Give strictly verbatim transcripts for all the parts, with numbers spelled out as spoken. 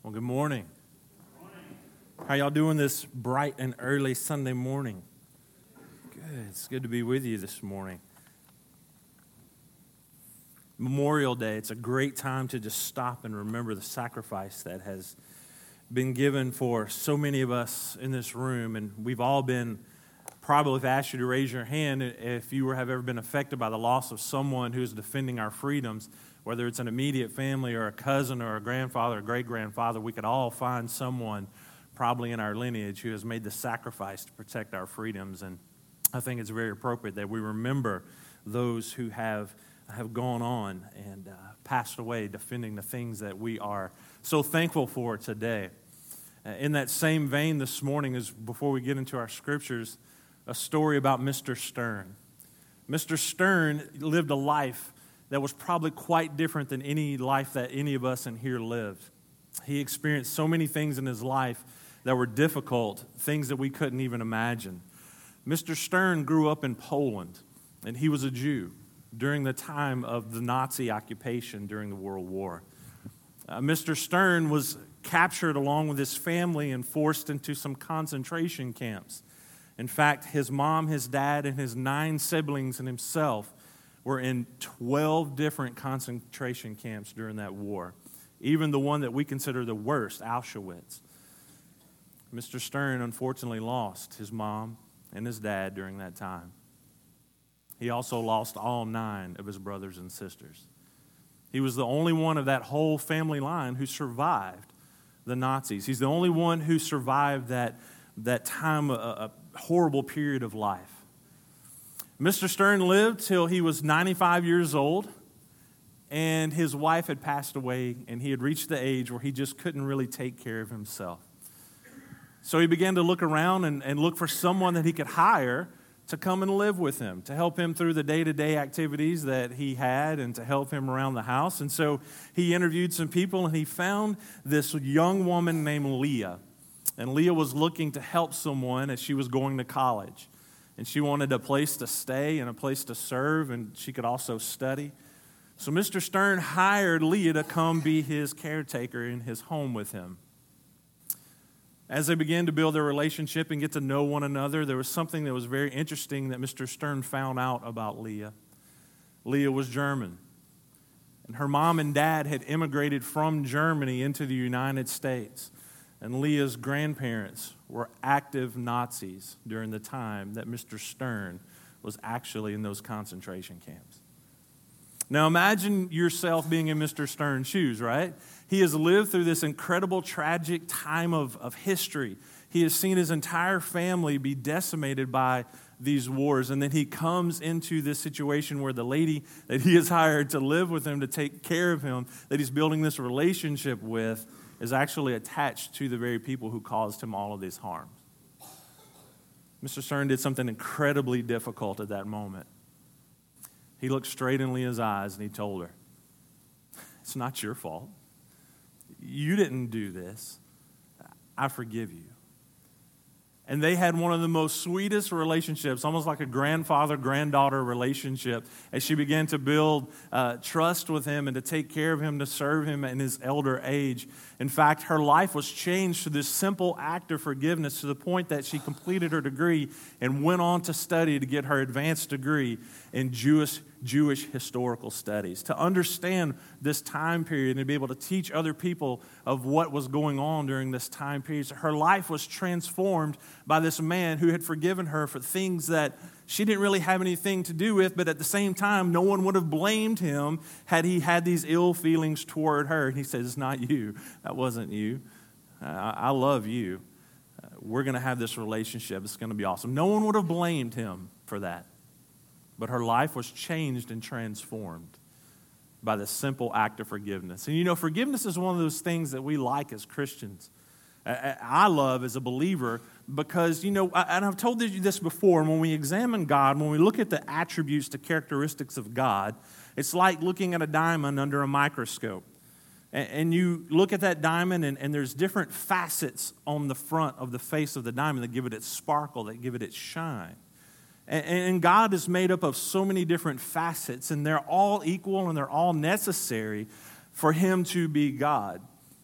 Well, good morning. How y'all doing this bright and early Sunday morning? Good. It's good to be with you this morning. Memorial Day, it's a great time to just stop and remember the sacrifice that has been given for so many of us in this room. And we've all been, probably if I asked you to raise your hand, if you have ever been affected by the loss of someone who's defending our freedoms, whether it's an immediate family or a cousin or a grandfather or great-grandfather, we could all find someone probably in our lineage who has made the sacrifice to protect our freedoms. And I think it's very appropriate that we remember those who have have gone on and uh, passed away defending the things that we are so thankful for today. Uh, in that same vein this morning, is before we get into our scriptures, a story about Mister Stern. Mister Stern lived a life that was probably quite different than any life that any of us in here lived. He experienced so many things in his life that were difficult, things that we couldn't even imagine. Mister Stern grew up in Poland, and he was a Jew during the time of the Nazi occupation during the World War. Uh, Mister Stern was captured along with his family and forced into some concentration camps. In fact, his mom, his dad, and his nine siblings and himself were in twelve different concentration camps during that war, even the one that we consider the worst, Auschwitz. Mister Stern unfortunately lost his mom and his dad during that time. He also lost all nine of his brothers and sisters. He was the only one of that whole family line who survived the Nazis. He's the only one who survived that, that time, a, a horrible period of life. Mister Stern lived till he was ninety-five years old, and his wife had passed away, and he had reached the age where he just couldn't really take care of himself. So he began to look around and, and look for someone that he could hire to come and live with him, to help him through the day-to-day activities that he had and to help him around the house. And so he interviewed some people, and he found this young woman named Leah. And Leah was looking to help someone as she was going to college. And she wanted a place to stay and a place to serve, and she could also study. So Mister Stern hired Leah to come be his caretaker in his home with him. As they began to build their relationship and get to know one another, there was something that was very interesting that Mister Stern found out about Leah. Leah was German, and her mom and dad had immigrated from Germany into the United States. And Leah's grandparents were active Nazis during the time that Mister Stern was actually in those concentration camps. Now imagine yourself being in Mister Stern's shoes, right? He has lived through this incredible, tragic time of, of history. He has seen his entire family be decimated by these wars. And then he comes into this situation where the lady that he has hired to live with him, to take care of him, that he's building this relationship with, is actually attached to the very people who caused him all of this harm. Mister Stern did something incredibly difficult at that moment. He looked straight in Leah's eyes and he told her, "It's not your fault. You didn't do this. I forgive you." And they had one of the most sweetest relationships, almost like a grandfather-granddaughter relationship, as she began to build uh, trust with him and to take care of him, to serve him in his elder age. In fact, her life was changed through this simple act of forgiveness to the point that she completed her degree and went on to study to get her advanced degree in Jewish Jewish historical studies, to understand this time period and be able to teach other people of what was going on during this time period. So her life was transformed by this man who had forgiven her for things that she didn't really have anything to do with, but at the same time, no one would have blamed him had he had these ill feelings toward her. And he says, "It's not you. That wasn't you. I, I love you. Uh, we're going to have this relationship. It's going to be awesome." No one would have blamed him for that. But her life was changed and transformed by the simple act of forgiveness. And you know, forgiveness is one of those things that we like as Christians. I love as a believer because, you know, and I've told you this before, when we examine God, when we look at the attributes, the characteristics of God, it's like looking at a diamond under a microscope. And you look at that diamond, and, and there's different facets on the front of the face of the diamond that give it its sparkle, that give it its shine. And God is made up of so many different facets, and they're all equal and they're all necessary for Him to be God.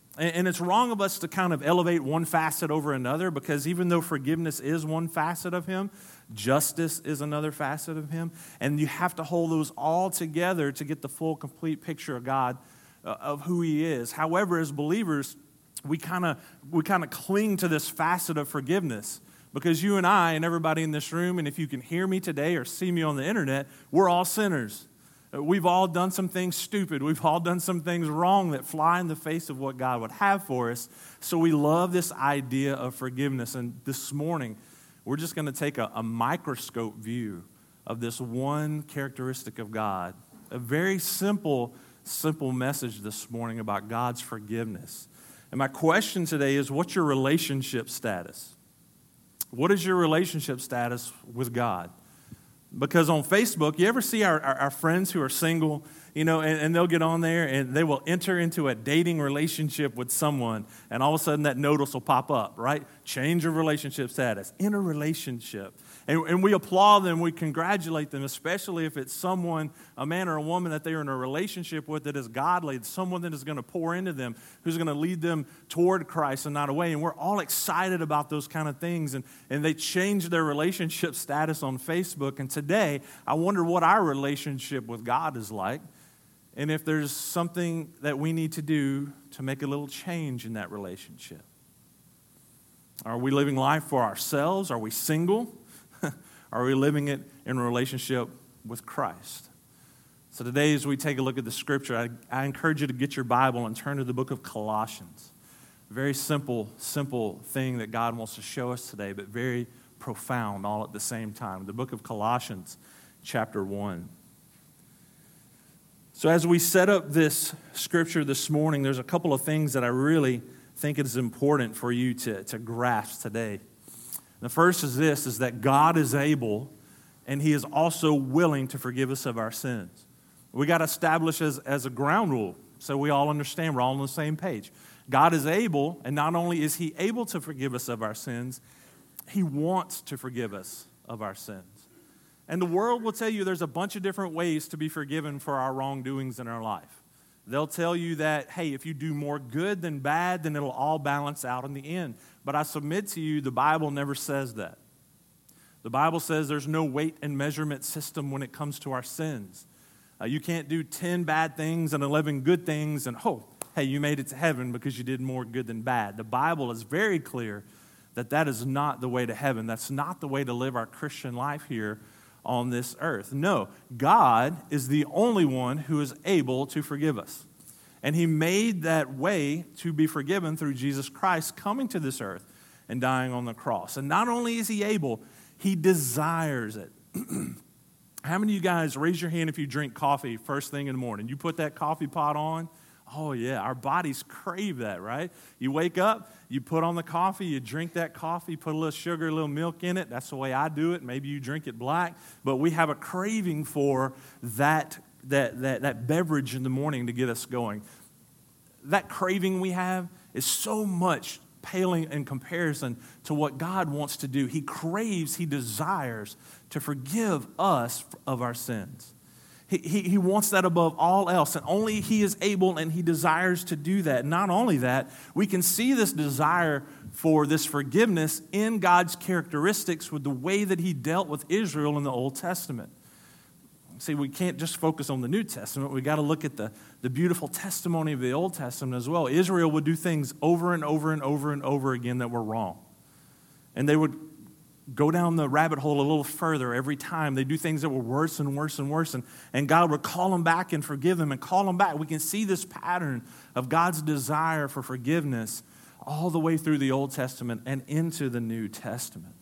And, and it's wrong of us to kind of elevate one facet over another, because even though forgiveness is one facet of him, justice is another facet of him. And you have to hold those all together to get the full, complete picture of God, uh, of who he is. However, as believers, we kind of we kind of cling to this facet of forgiveness, because you and I and everybody in this room, and if you can hear me today or see me on the internet, we're all sinners. We've all done some things stupid. We've all done some things wrong that fly in the face of what God would have for us. So we love this idea of forgiveness. And this morning, we're just going to take a, a microscope view of this one characteristic of God. A very simple, simple message this morning about God's forgiveness. And my question today is, what's your relationship status? What is your relationship status with God? Because on Facebook, you ever see our, our, our friends who are single, you know, and, and they'll get on there and they will enter into a dating relationship with someone, and all of a sudden that notice will pop up, right? Change of relationship status, in a relationship. And, and we applaud them, we congratulate them, especially if it's someone, a man or a woman that they're in a relationship with that is godly, someone that is going to pour into them, who's going to lead them toward Christ and not away. And we're all excited about those kind of things. And, and they change their relationship status on Facebook. And today, I wonder what our relationship with God is like, and if there's something that we need to do to make a little change in that relationship. Are we living life for ourselves? Are we single? Are we living it in a relationship with Christ? So today, as we take a look at the scripture, I, I encourage you to get your Bible and turn to the book of Colossians. A very simple, simple thing that God wants to show us today, but very profound all at the same time. The book of Colossians, chapter one. So as we set up this scripture this morning, there's a couple of things that I really think it is important for you to, to grasp today. The first is this, is that God is able, and he is also willing to forgive us of our sins. We got to establish as, as a ground rule so we all understand, we're all on the same page. God is able, and not only is he able to forgive us of our sins, he wants to forgive us of our sins. And the world will tell you there's a bunch of different ways to be forgiven for our wrongdoings in our life. They'll tell you that, hey, if you do more good than bad, then it'll all balance out in the end. But I submit to you, the Bible never says that. The Bible says there's no weight and measurement system when it comes to our sins. Uh, you can't do ten bad things and eleven good things and, oh, hey, you made it to heaven because you did more good than bad. The Bible is very clear that that is not the way to heaven. That's not the way to live our Christian life here on this earth. No, God is the only one who is able to forgive us. And he made that way to be forgiven through Jesus Christ coming to this earth and dying on the cross. And not only is he able, he desires it. How many of you guys, raise your hand if you drink coffee first thing in the morning? You put that coffee pot on. Oh, yeah, our bodies crave that, right? You wake up, you put on the coffee, you drink that coffee, put a little sugar, a little milk in it. That's the way I do it. Maybe you drink it black. But we have a craving for that, that, that, that beverage in the morning to get us going. That craving we have is so much paling in comparison to what God wants to do. He craves, he desires to forgive us of our sins. He, he, he wants that above all else, and only he is able and he desires to do that. Not only that, we can see this desire for this forgiveness in God's characteristics with the way that he dealt with Israel in the Old Testament. See, we can't just focus on the New Testament. We've got to look at the, the beautiful testimony of the Old Testament as well. Israel would do things over and over and over and over again that were wrong. And they would go down the rabbit hole a little further every time. They do things that were worse and worse and worse. And, and God would call them back and forgive them and call them back. We can see this pattern of God's desire for forgiveness all the way through the Old Testament and into the New Testament.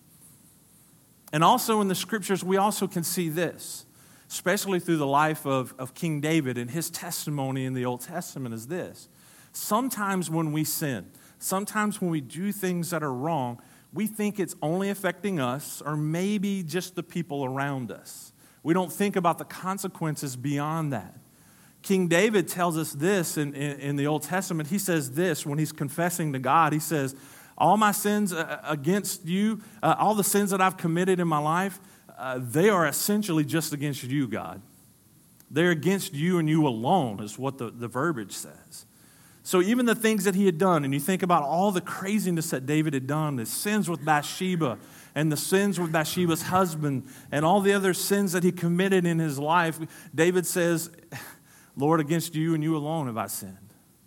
And also in the Scriptures, we also can see this, especially through the life of, of King David, and his testimony in the Old Testament is this. Sometimes when we sin, sometimes when we do things that are wrong, we think it's only affecting us or maybe just the people around us. We don't think about the consequences beyond that. King David tells us this in, in, in the Old Testament. He says this when he's confessing to God. He says, all my sins against you, uh, all the sins that I've committed in my life, uh, they are essentially just against you, God. They're against you and you alone is what the, the verbiage says. So even the things that he had done, and you think about all the craziness that David had done, the sins with Bathsheba, and the sins with Bathsheba's husband, and all the other sins that he committed in his life, David says, Lord, against you and you alone have I sinned.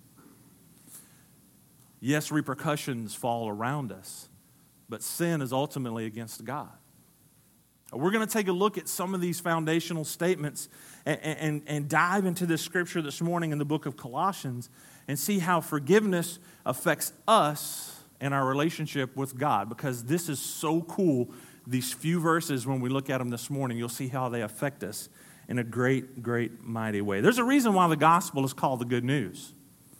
Yes, repercussions fall around us, but sin is ultimately against God. We're going to take a look at some of these foundational statements and, and, and dive into this scripture this morning in the book of Colossians and see how forgiveness affects us and our relationship with God, because this is so cool. These few verses, when we look at them this morning, you'll see how they affect us in a great, great, mighty way. There's a reason why the gospel is called the good news.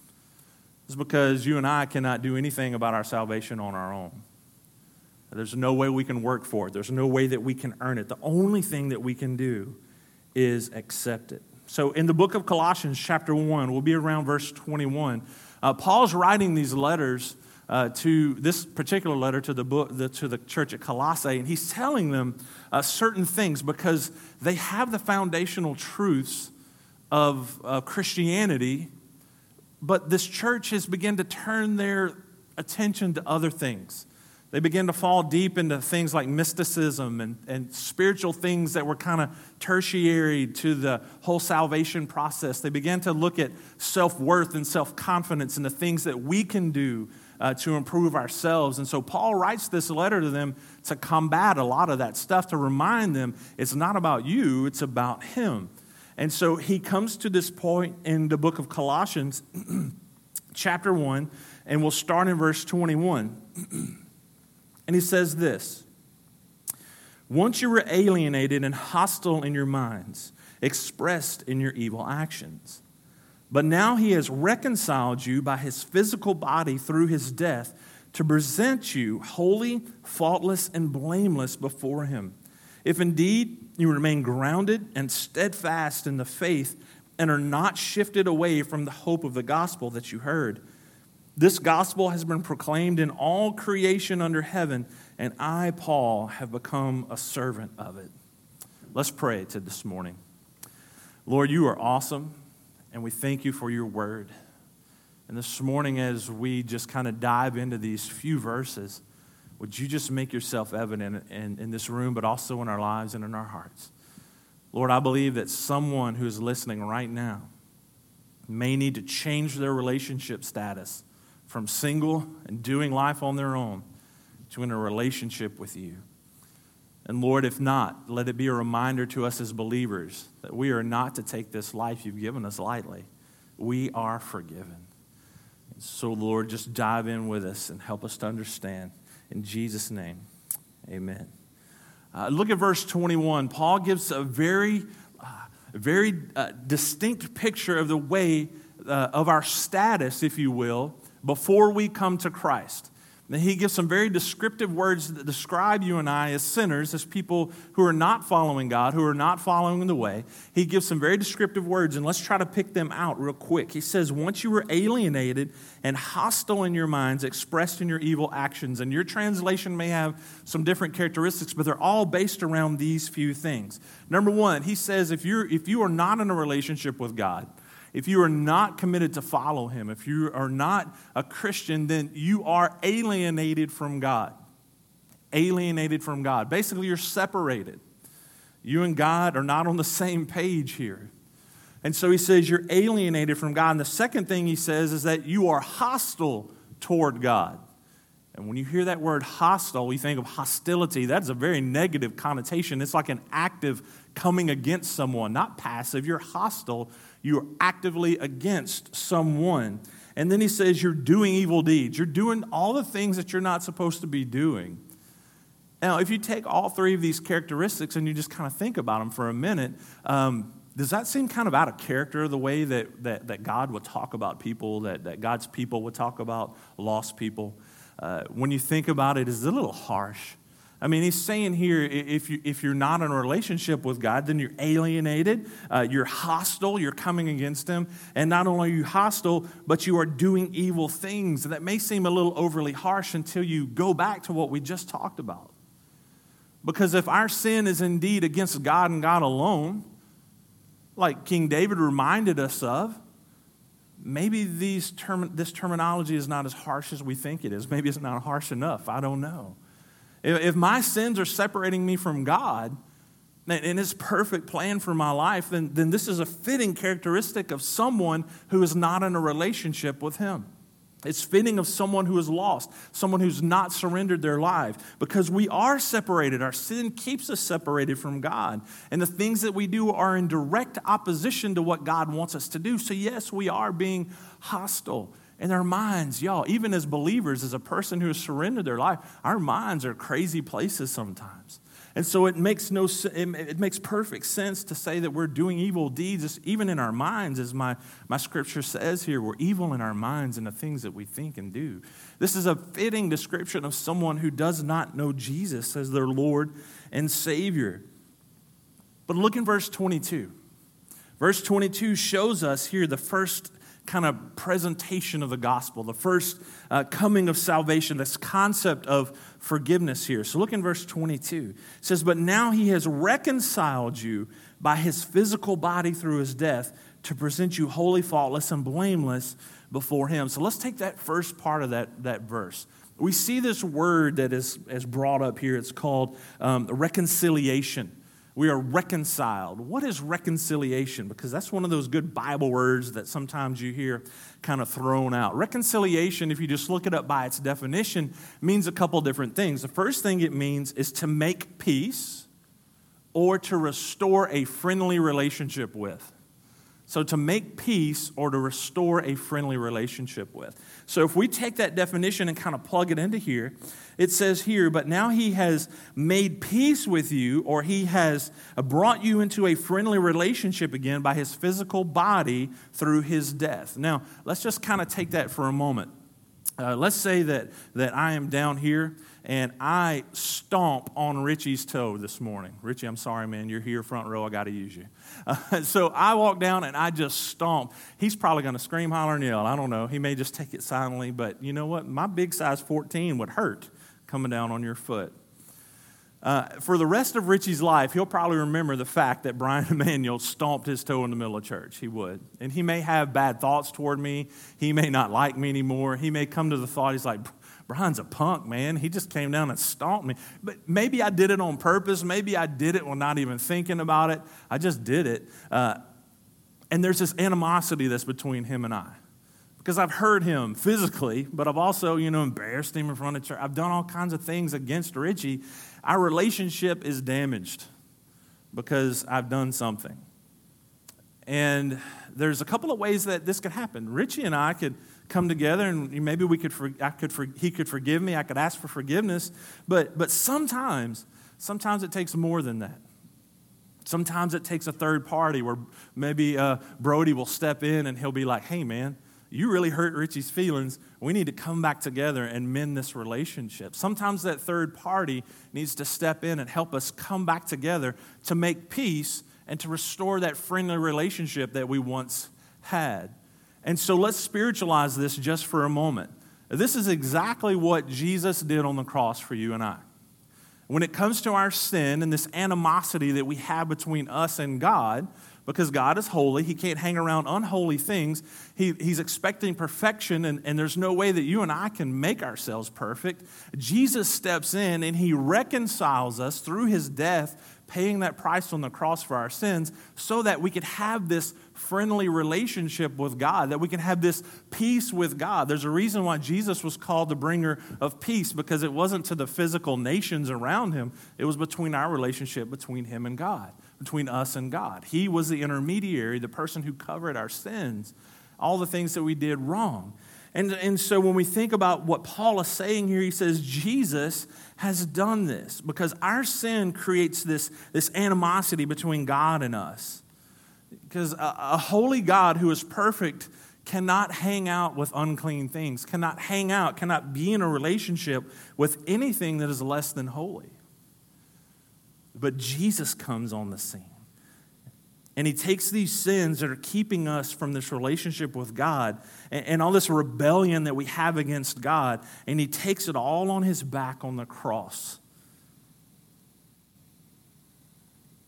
It's because you and I cannot do anything about our salvation on our own. There's no way we can work for it. There's no way that we can earn it. The only thing that we can do is accept it. So in the book of Colossians chapter one, we'll be around verse twenty-one. Uh, Paul's writing these letters uh, to this particular letter to the book the, to the church at Colossae, and he's telling them uh, certain things because they have the foundational truths of uh, Christianity, but this church has begun to turn their attention to other things. They began to fall deep into things like mysticism and, and spiritual things that were kind of tertiary to the whole salvation process. They began to look at self-worth and self-confidence and the things that we can do uh, to improve ourselves. And so Paul writes this letter to them to combat a lot of that stuff, to remind them it's not about you, it's about him. And so he comes to this point in the book of Colossians, chapter one, and we'll start in verse twenty-one. And he says this: once you were alienated and hostile in your minds, expressed in your evil actions. But now he has reconciled you by his physical body through his death to present you holy, faultless, and blameless before him. If indeed you remain grounded and steadfast in the faith and are not shifted away from the hope of the gospel that you heard. This gospel has been proclaimed in all creation under heaven, and I, Paul, have become a servant of it. Let's pray to this morning. Lord, you are awesome, and we thank you for your word. And this morning, as we just kind of dive into these few verses, would you just make yourself evident in, in this room, but also in our lives and in our hearts? Lord, I believe that someone who is listening right now may need to change their relationship status from single and doing life on their own to in a relationship with you. And Lord, if not, let it be a reminder to us as believers that we are not to take this life you've given us lightly. We are forgiven. And so, Lord, just dive in with us and help us to understand. In Jesus' name, amen. Uh, look at verse twenty-one. Paul gives a very, uh, very uh, distinct picture of the way uh, of our status, if you will, before we come to Christ. And he gives some very descriptive words that describe you and I as sinners, as people who are not following God, who are not following the way. He gives some very descriptive words, and let's try to pick them out real quick. He says, once you were alienated and hostile in your minds, expressed in your evil actions. And your translation may have some different characteristics, but they're all based around these few things. Number one, he says, if you're if you are not in a relationship with God, if you are not committed to follow him, if you are not a Christian, then you are alienated from God. Alienated from God. Basically, you're separated. You and God are not on the same page here. And so he says you're alienated from God. And the second thing he says is that you are hostile toward God. And when you hear that word hostile, you think of hostility. That's a very negative connotation. It's like an active coming against someone, not passive. You're hostile. You're actively against someone. And then he says you're doing evil deeds. You're doing all the things that you're not supposed to be doing. Now, if you take all three of these characteristics and you just kind of think about them for a minute, um, does that seem kind of out of character, the way that, that, that God would talk about people, that, that God's people would talk about lost people? Uh, when you think about it, it's a little harsh. I mean, he's saying here, if, you, if you're not in a relationship with God, then you're alienated, uh, you're hostile, you're coming against him, and not only are you hostile, but you are doing evil things. And that may seem a little overly harsh until you go back to what we just talked about. Because if our sin is indeed against God and God alone, like King David reminded us of, maybe these term, this terminology is not as harsh as we think it is. Maybe it's not harsh enough. I don't know. If, if my sins are separating me from God and His perfect plan for my life, then, then this is a fitting characteristic of someone who is not in a relationship with Him. It's fitting of someone who is lost, someone who's not surrendered their life, because we are separated. Our sin keeps us separated from God, and the things that we do are in direct opposition to what God wants us to do. So yes, we are being hostile in our minds. Y'all, even as believers, as a person who has surrendered their life, our minds are crazy places sometimes. And so it makes no it makes perfect sense to say that we're doing evil deeds, even in our minds, as my, my scripture says here. We're evil in our minds and the things that we think and do. This is a fitting description of someone who does not know Jesus as their Lord and Savior. But look in verse twenty-two. Verse twenty-two shows us here the first kind of presentation of the gospel, the first uh, coming of salvation, this concept of forgiveness here. So look in verse twenty-two. It says, "But now He has reconciled you by His physical body through His death to present you holy, faultless, and blameless before Him." So let's take that first part of that, that verse. We see this word that is, is brought up here. It's called um, reconciliation. We are reconciled. What is reconciliation? Because that's one of those good Bible words that sometimes you hear kind of thrown out. Reconciliation, if you just look it up by its definition, means a couple different things. The first thing it means is to make peace or to restore a friendly relationship with. So to make peace or to restore a friendly relationship with. So if we take that definition and kind of plug it into here, it says here, "But now He has made peace with you," or He has brought you into a friendly relationship again by His physical body through His death. Now, let's just kind of take that for a moment. Uh, let's say that, that I am down here and I stomp on Richie's toe this morning. Richie, I'm sorry, man. You're here front row. I got to use you. Uh, so I walk down and I just stomp. He's probably going to scream, holler, and yell. I don't know. He may just take it silently. But you know what? My big size fourteen would hurt coming down on your foot. Uh, for the rest of Richie's life, he'll probably remember the fact that Brian Emanuel stomped his toe in the middle of church. He would. And he may have bad thoughts toward me. He may not like me anymore. He may come to the thought, he's like, Brian's a punk, man. He just came down and stomped me. But maybe I did it on purpose. Maybe I did it while not even thinking about it. I just did it. Uh, and there's this animosity that's between him and I. Because I've hurt him physically, but I've also, you know, embarrassed him in front of church. I've done all kinds of things against Richie. Our relationship is damaged because I've done something. And there's a couple of ways that this could happen. Richie and I could come together, and maybe we could, I could, he could forgive me. I could ask for forgiveness. But but sometimes, sometimes it takes more than that. Sometimes it takes a third party where maybe uh, Brody will step in and he'll be like, "Hey, man, you really hurt Richie's feelings. We need to come back together and mend this relationship." Sometimes that third party needs to step in and help us come back together to make peace and to restore that friendly relationship that we once had. And so let's spiritualize this just for a moment. This is exactly what Jesus did on the cross for you and I. When it comes to our sin and this animosity that we have between us and God, because God is holy, He can't hang around unholy things. He, he's expecting perfection, and, and there's no way that you and I can make ourselves perfect. Jesus steps in, and He reconciles us through His death, paying that price on the cross for our sins, so that we could have this friendly relationship with God, that we can have this peace with God. There's a reason why Jesus was called the bringer of peace, because it wasn't to the physical nations around Him. It was between our relationship between Him and God, between us and God. He was the intermediary, the person who covered our sins, all the things that we did wrong. And, and so when we think about what Paul is saying here, he says Jesus has done this because our sin creates this, this animosity between God and us. Because a, a holy God who is perfect cannot hang out with unclean things, cannot hang out, cannot be in a relationship with anything that is less than holy. But Jesus comes on the scene. And He takes these sins that are keeping us from this relationship with God and, and all this rebellion that we have against God, and He takes it all on His back on the cross.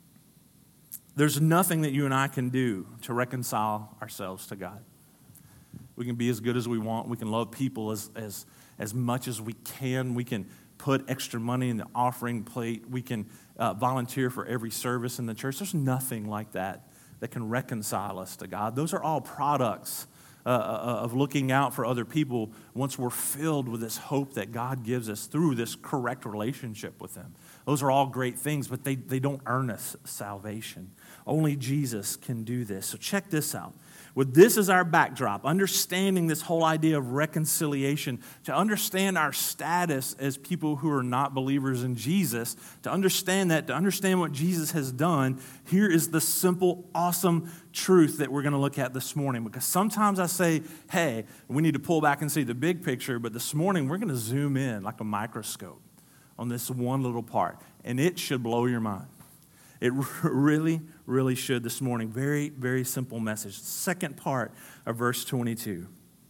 There's nothing that you and I can do to reconcile ourselves to God. We can be as good as we want. We can love people as, as, as much as we can. We can put extra money in the offering plate. We can uh, volunteer for every service in the church. There's nothing like that that can reconcile us to God. Those are all products uh, of looking out for other people once we're filled with this hope that God gives us through this correct relationship with Him. Those are all great things, but they, they don't earn us salvation. Only Jesus can do this. So check this out. With this as our backdrop, understanding this whole idea of reconciliation, to understand our status as people who are not believers in Jesus, to understand that, to understand what Jesus has done, here is the simple, awesome truth that we're going to look at this morning. Because sometimes I say, hey, we need to pull back and see the big picture, but this morning we're going to zoom in like a microscope on this one little part, and it should blow your mind. It really, really should this morning. Very, very simple message. Second part of verse twenty-two.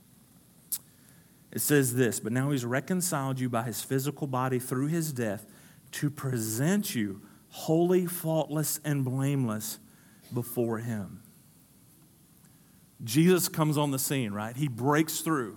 It says this, but now He's reconciled you by His physical body through His death to present you holy, faultless, and blameless before Him. Jesus comes on the scene, right? He breaks through.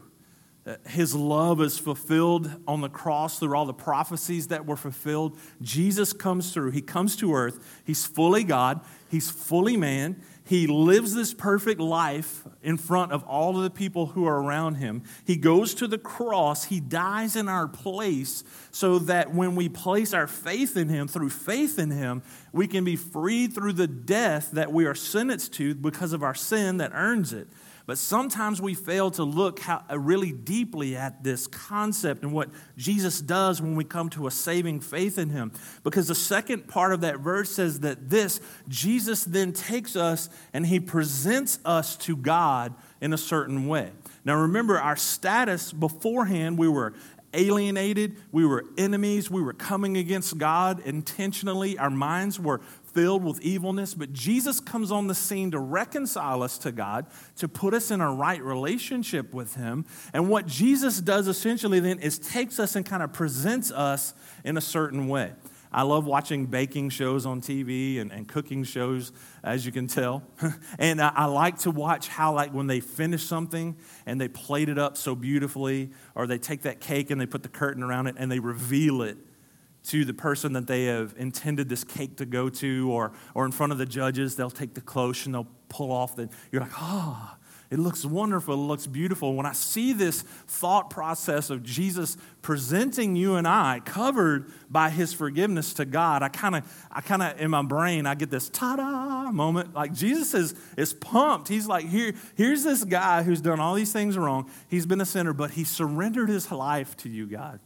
His love is fulfilled on the cross through all the prophecies that were fulfilled. Jesus comes through. He comes to earth. He's fully God. He's fully man. He lives this perfect life in front of all of the people who are around Him. He goes to the cross. He dies in our place so that when we place our faith in Him, through faith in Him, we can be freed through the death that we are sentenced to because of our sin that earns it. But sometimes we fail to look how, really deeply at this concept and what Jesus does when we come to a saving faith in Him. Because the second part of that verse says that this, Jesus then takes us and He presents us to God in a certain way. Now remember, our status beforehand, we were alienated, we were enemies, we were coming against God intentionally, our minds were filled with evilness, but Jesus comes on the scene to reconcile us to God, to put us in a right relationship with Him. And what Jesus does essentially then is takes us and kind of presents us in a certain way. I love watching baking shows on T V and, and cooking shows, as you can tell. And I, I like to watch how, like, when they finish something and they plate it up so beautifully, or they take that cake and they put the curtain around it and they reveal it to the person that they have intended this cake to go to, or or in front of the judges, they'll take the cloche and they'll pull off the, you're like, ah, oh, it looks wonderful, it looks beautiful. When I see this thought process of Jesus presenting you and I covered by His forgiveness to God, I kind of, I kind of in my brain, I get this ta-da moment. Like Jesus is, is pumped. He's like, here, here's this guy who's done all these things wrong. He's been a sinner, but he surrendered his life to you, God.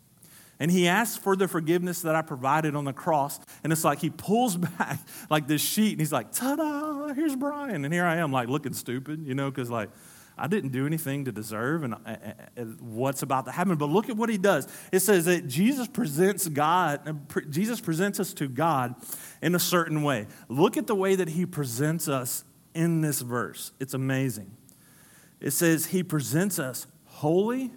And He asks for the forgiveness that I provided on the cross. And it's like He pulls back like this sheet and He's like, ta-da, here's Brian. And here I am like looking stupid, you know, because like I didn't do anything to deserve and uh, uh, what's about to happen. But look at what He does. It says that Jesus presents God, uh, pre- Jesus presents us to God in a certain way. Look at the way that He presents us in this verse. It's amazing. It says He presents us holy,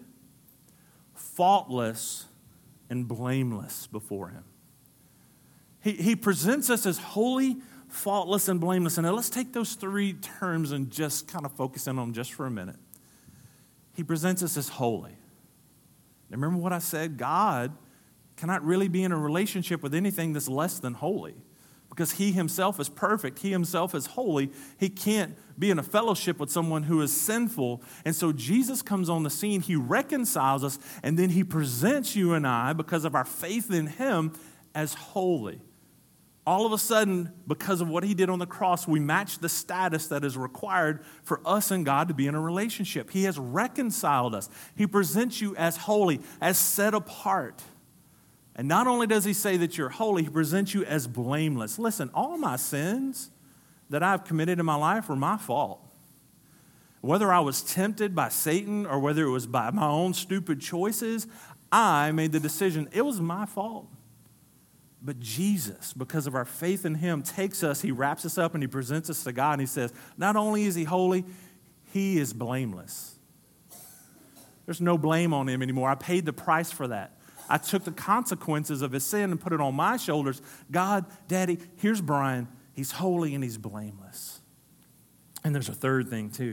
faultless, and blameless before Him. He, he presents us as holy, faultless, and blameless. And now let's take those three terms and just kind of focus in on them just for a minute. He presents us as holy. Remember what I said? God cannot really be in a relationship with anything that's less than holy. Because He Himself is perfect. He Himself is holy. He can't be in a fellowship with someone who is sinful. And so Jesus comes on the scene. He reconciles us. And then He presents you and I, because of our faith in Him, as holy. All of a sudden, because of what He did on the cross, we match the status that is required for us and God to be in a relationship. He has reconciled us. He presents you as holy, as set apart. And not only does He say that you're holy, He presents you as blameless. Listen, all my sins that I've committed in my life were my fault. Whether I was tempted by Satan or whether it was by my own stupid choices, I made the decision. It was my fault. But Jesus, because of our faith in Him, takes us, He wraps us up and He presents us to God. And He says, not only is He holy, He is blameless. There's no blame on Him anymore. I paid the price for that. I took the consequences of His sin and put it on my shoulders. God, Daddy, here's Brian. He's holy and he's blameless. And there's a third thing too.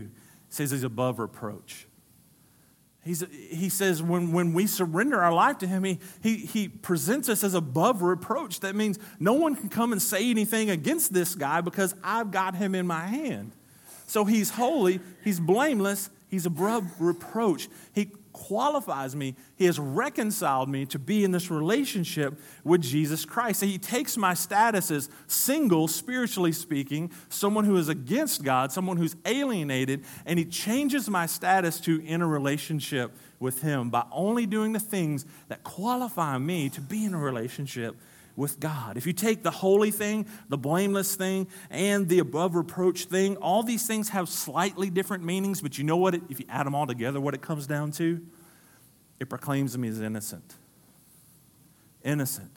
says he's above reproach. He's, he says when, when we surrender our life to him, he, he, he presents us as above reproach. That means no one can come and say anything against this guy because I've got him in my hand. So he's holy, he's blameless, he's above reproach. He qualifies me. He has reconciled me to be in this relationship with Jesus Christ. So he takes my status as single, spiritually speaking, someone who is against God, someone who's alienated, and he changes my status to in a relationship with him by only doing the things that qualify me to be in a relationship with God. If you take the holy thing, the blameless thing, and the above reproach thing, all these things have slightly different meanings, but you know what? It, if you add them all together, what it comes down to? It proclaims him as innocent. Innocent.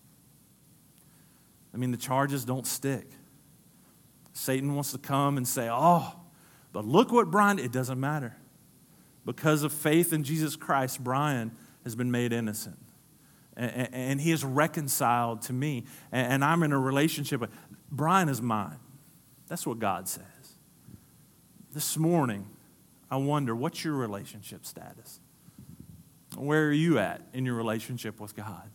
I mean, the charges don't stick. Satan wants to come and say, oh, but look what Brian, it doesn't matter. Because of faith in Jesus Christ, Brian has been made innocent. And he is reconciled to me. And I'm in a relationship with, Brian is mine. That's what God says. This morning, I wonder, what's your relationship status? Where are you at in your relationship with God?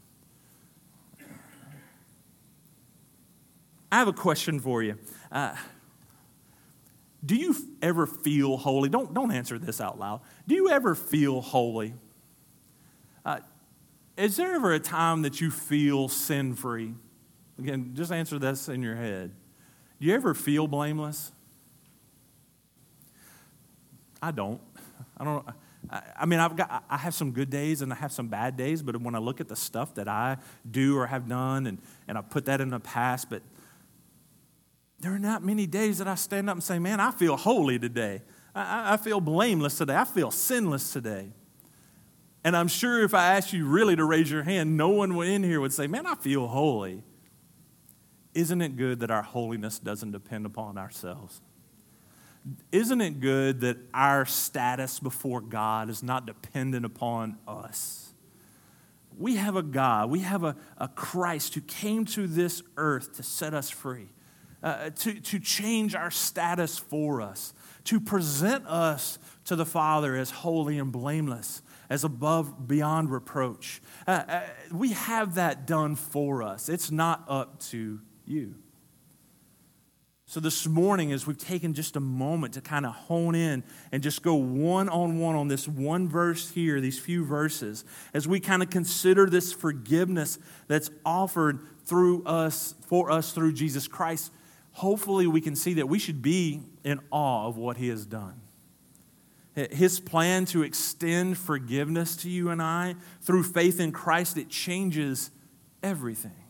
I have a question for you. Uh, do you ever feel holy? Don't, don't answer this out loud. Do you ever feel holy? Uh, Is there ever a time that you feel sin-free? Again, just answer this in your head. Do you ever feel blameless? I don't. I don't. I, I mean, I've got. I have some good days and I have some bad days. But when I look at the stuff that I do or have done, and and I put that in the past, but there are not many days that I stand up and say, "Man, I feel holy today. I, I feel blameless today. I feel sinless today." And I'm sure if I asked you really to raise your hand, no one in here would say, man, I feel holy. Isn't it good that our holiness doesn't depend upon ourselves? Isn't it good that our status before God is not dependent upon us? We have a God, we have a, a Christ who came to this earth to set us free, uh, to, to change our status for us, to present us to the Father as holy and blameless, as above, beyond reproach. Uh, uh, we have that done for us. It's not up to you. So this morning, as we've taken just a moment to kind of hone in and just go one-on-one on this one verse here, these few verses, as we kind of consider this forgiveness that's offered through us, for us through Jesus Christ, hopefully we can see that we should be in awe of what he has done. His plan to extend forgiveness to you and I through faith in Christ, it changes everything.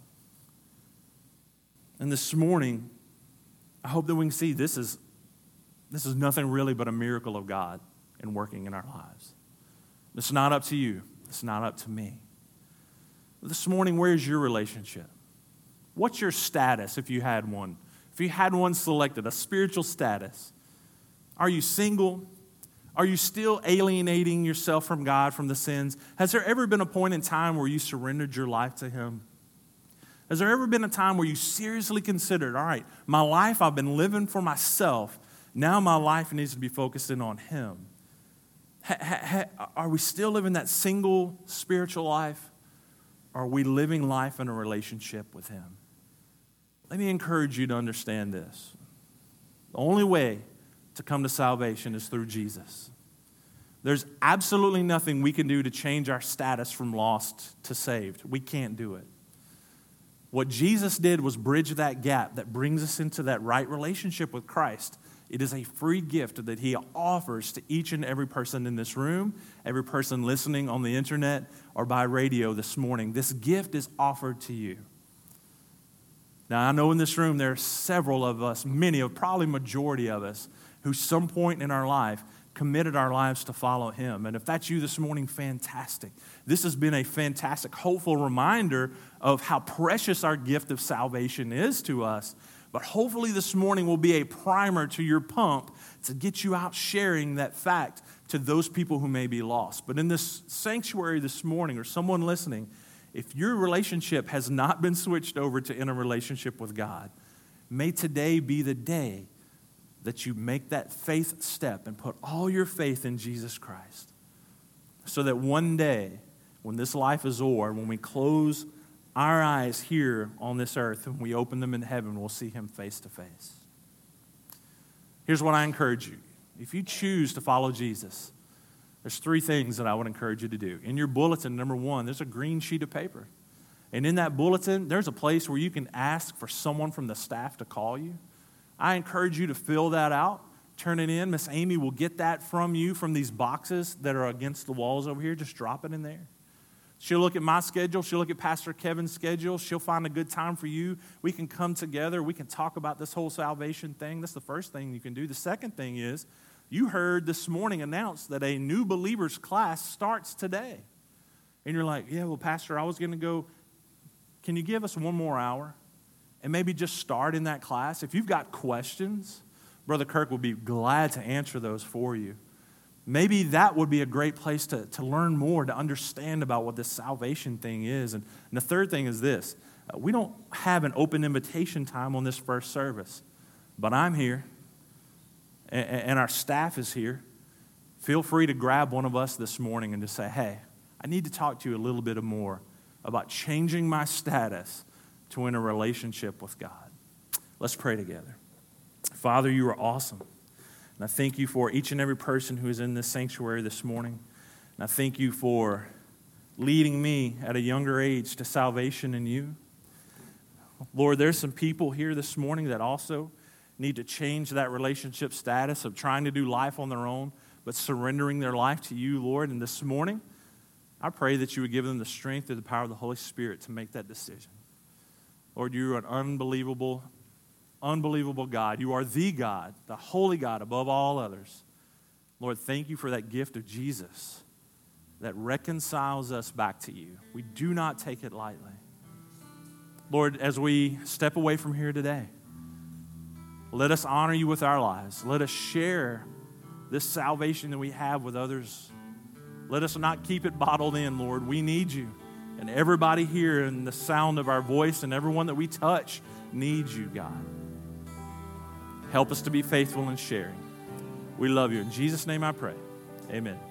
And this morning, I hope that we can see this is, this is nothing really but a miracle of God in working in our lives. It's not up to you. It's not up to me. This morning, where's your relationship? What's your status if you had one? If you had one selected, a spiritual status. Are you single? Are you still alienating yourself from God, from the sins? Has there ever been a point in time where you surrendered your life to him? Has there ever been a time where you seriously considered, all right, my life, I've been living for myself. Now my life needs to be focusing on him. Ha, ha, ha, are we still living that single spiritual life? Or are we living life in a relationship with him? Let me encourage you to understand this. The only way to come to salvation is through Jesus. There's absolutely nothing we can do to change our status from lost to saved. We can't do it. What Jesus did was bridge that gap that brings us into that right relationship with Christ. It is a free gift that he offers to each and every person in this room, every person listening on the internet or by radio this morning. This gift is offered to you. Now, I know in this room there are several of us, many of, probably majority of us, who some point in our life committed our lives to follow him. And if that's you this morning, fantastic. This has been a fantastic, hopeful reminder of how precious our gift of salvation is to us. But hopefully this morning will be a primer to your pump to get you out sharing that fact to those people who may be lost. But in this sanctuary this morning, or someone listening, if your relationship has not been switched over to in a relationship with God, may today be the day that you make that faith step and put all your faith in Jesus Christ. So that one day, when this life is o'er, when we close our eyes here on this earth and we open them in heaven, we'll see him face to face. Here's what I encourage you. If you choose to follow Jesus, there's three things that I would encourage you to do. In your bulletin, number one, there's a green sheet of paper. And in that bulletin, there's a place where you can ask for someone from the staff to call you. I encourage you to fill that out, turn it in. Miss Amy will get that from you from these boxes that are against the walls over here. Just drop it in there. She'll look at my schedule. She'll look at Pastor Kevin's schedule. She'll find a good time for you. We can come together. We can talk about this whole salvation thing. That's the first thing you can do. The second thing is, you heard this morning announced that a new believers class starts today. And you're like, yeah, well, Pastor, I was going to go. Can you give us one more hour and maybe just start in that class? If you've got questions, Brother Kirk will be glad to answer those for you. Maybe that would be a great place to, to learn more, to understand about what this salvation thing is. And, and the third thing is this. Uh, we don't have an open invitation time on this first service, but I'm here, and, and our staff is here. Feel free to grab one of us this morning and just say, hey, I need to talk to you a little bit more about changing my status to in a relationship with God. Let's pray together. Father, you are awesome. And I thank you for each and every person who is in this sanctuary this morning. And I thank you for leading me at a younger age to salvation in you. Lord, there's some people here this morning that also need to change that relationship status of trying to do life on their own, but surrendering their life to you, Lord. And this morning, I pray that you would give them the strength through the power of the Holy Spirit to make that decision. Lord, you are an unbelievable Unbelievable God. You are the God, the holy God above all others. Lord, thank you for that gift of Jesus that reconciles us back to you. We do not take it lightly. Lord, as we step away from here today, let us honor you with our lives. Let us share this salvation that we have with others. Let us not keep it bottled in, Lord. We need you. And everybody here in the sound of our voice and everyone that we touch needs you, God. Help us to be faithful in sharing. We love you. In Jesus' name I pray. Amen.